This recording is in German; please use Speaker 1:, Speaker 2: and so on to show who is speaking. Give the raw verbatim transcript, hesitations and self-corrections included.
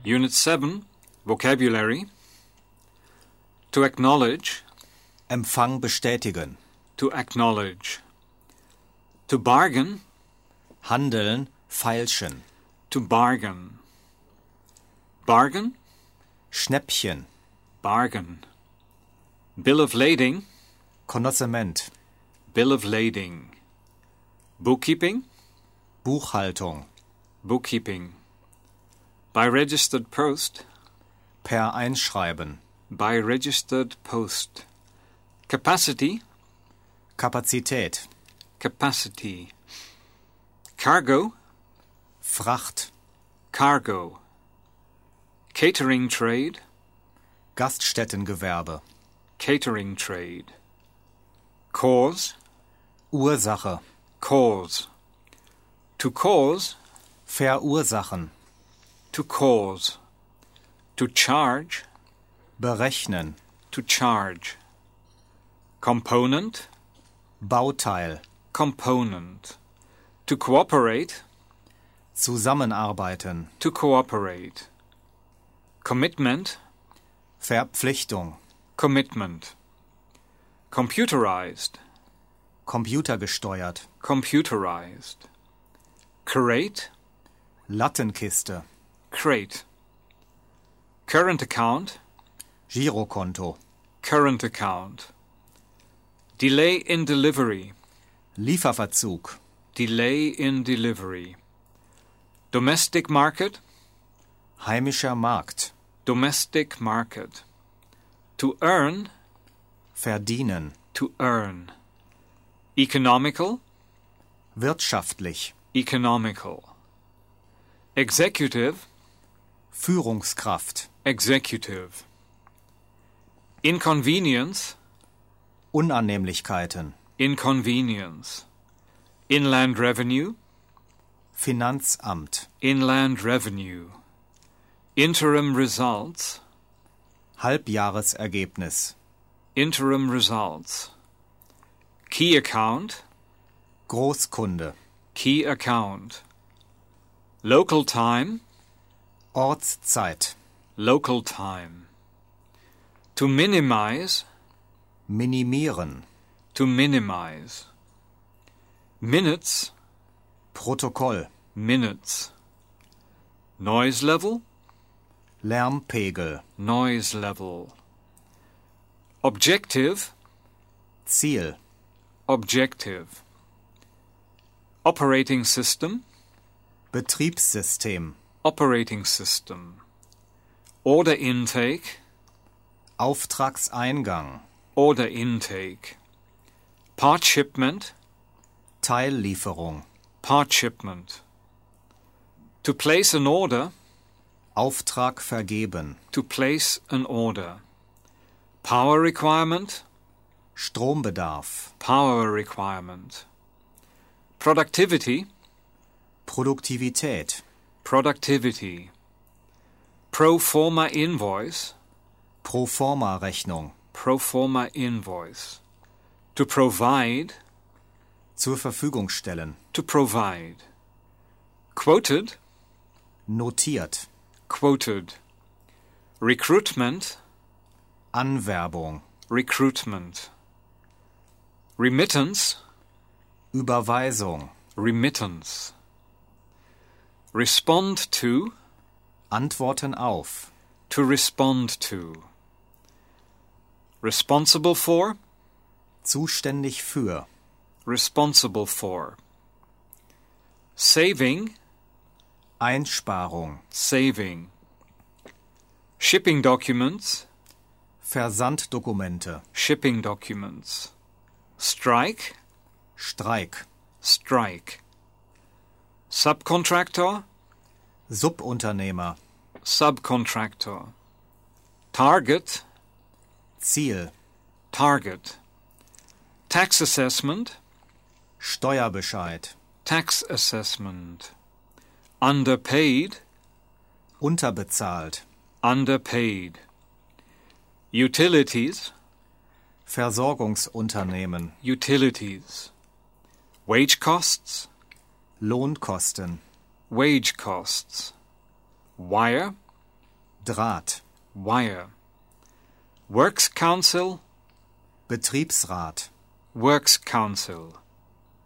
Speaker 1: Unit seven, Vocabulary. To acknowledge.
Speaker 2: Empfang bestätigen.
Speaker 1: To acknowledge. To bargain.
Speaker 2: Handeln, feilschen.
Speaker 1: To bargain. Bargain.
Speaker 2: Schnäppchen.
Speaker 1: Bargain. Bill of lading.
Speaker 2: Konnoissement.
Speaker 1: Bill of lading. Bookkeeping.
Speaker 2: Buchhaltung.
Speaker 1: Bookkeeping. By registered post.
Speaker 2: Per Einschreiben.
Speaker 1: By registered post. Capacity.
Speaker 2: Kapazität.
Speaker 1: Capacity. Cargo.
Speaker 2: Fracht.
Speaker 1: Cargo. Catering trade.
Speaker 2: Gaststättengewerbe.
Speaker 1: Catering trade. Cause.
Speaker 2: Ursache.
Speaker 1: Cause. To cause.
Speaker 2: Verursachen.
Speaker 1: To cause. To charge.
Speaker 2: Berechnen.
Speaker 1: To charge. Component.
Speaker 2: Bauteil.
Speaker 1: Component. To cooperate.
Speaker 2: Zusammenarbeiten.
Speaker 1: To cooperate. Commitment.
Speaker 2: Verpflichtung.
Speaker 1: Commitment. Computerized.
Speaker 2: Computergesteuert.
Speaker 1: Computerized. Crate.
Speaker 2: Lattenkiste.
Speaker 1: Crate. Current account.
Speaker 2: Girokonto.
Speaker 1: Current account. Delay in delivery.
Speaker 2: Lieferverzug.
Speaker 1: Delay in delivery. Domestic market.
Speaker 2: Heimischer Markt.
Speaker 1: Domestic market. To earn.
Speaker 2: Verdienen.
Speaker 1: To earn. Economical.
Speaker 2: Wirtschaftlich.
Speaker 1: Economical. Executive.
Speaker 2: Führungskraft.
Speaker 1: Executive. Inconvenience.
Speaker 2: Unannehmlichkeiten.
Speaker 1: Inconvenience. Inland revenue.
Speaker 2: Finanzamt.
Speaker 1: Inland revenue. Interim results.
Speaker 2: Halbjahresergebnis.
Speaker 1: Interim results. Key account.
Speaker 2: Großkunde.
Speaker 1: Key account. Local time.
Speaker 2: Ortszeit.
Speaker 1: Local time. To minimize.
Speaker 2: Minimieren.
Speaker 1: To minimize. Minutes.
Speaker 2: Protokoll.
Speaker 1: Minutes. Noise level.
Speaker 2: Lärmpegel.
Speaker 1: Noise level. Objective.
Speaker 2: Ziel.
Speaker 1: Objective. Operating system.
Speaker 2: Betriebssystem.
Speaker 1: Operating system. Order intake.
Speaker 2: Auftragseingang.
Speaker 1: Order intake. Part shipment.
Speaker 2: Teillieferung.
Speaker 1: Part shipment. To place an order.
Speaker 2: Auftrag vergeben.
Speaker 1: To place an order. Power requirement.
Speaker 2: Strombedarf.
Speaker 1: Power requirement. Productivity.
Speaker 2: Produktivität.
Speaker 1: Productivity. Pro forma invoice.
Speaker 2: Proforma-Rechnung.
Speaker 1: Pro forma invoice. To provide.
Speaker 2: Zur Verfügung stellen.
Speaker 1: To provide. Quoted.
Speaker 2: Notiert.
Speaker 1: Quoted. Recruitment.
Speaker 2: Anwerbung.
Speaker 1: Recruitment. Remittance.
Speaker 2: Überweisung.
Speaker 1: Remittance. Respond to.
Speaker 2: Antworten auf.
Speaker 1: To respond to. Responsible for.
Speaker 2: Zuständig für.
Speaker 1: Responsible for. Saving.
Speaker 2: Einsparung.
Speaker 1: Saving. Shipping documents.
Speaker 2: Versanddokumente.
Speaker 1: Shipping documents. Strike.
Speaker 2: Streik.
Speaker 1: Strike. Subcontractor.
Speaker 2: Subunternehmer.
Speaker 1: Subcontractor. Target.
Speaker 2: Ziel.
Speaker 1: Target. Tax assessment.
Speaker 2: Steuerbescheid.
Speaker 1: Tax assessment. Underpaid.
Speaker 2: Unterbezahlt.
Speaker 1: Underpaid. Utilities.
Speaker 2: Versorgungsunternehmen.
Speaker 1: Utilities. Wage costs.
Speaker 2: Lohnkosten.
Speaker 1: Wage costs. Wire.
Speaker 2: Draht.
Speaker 1: wire. Works council,
Speaker 2: Betriebsrat.
Speaker 1: works council.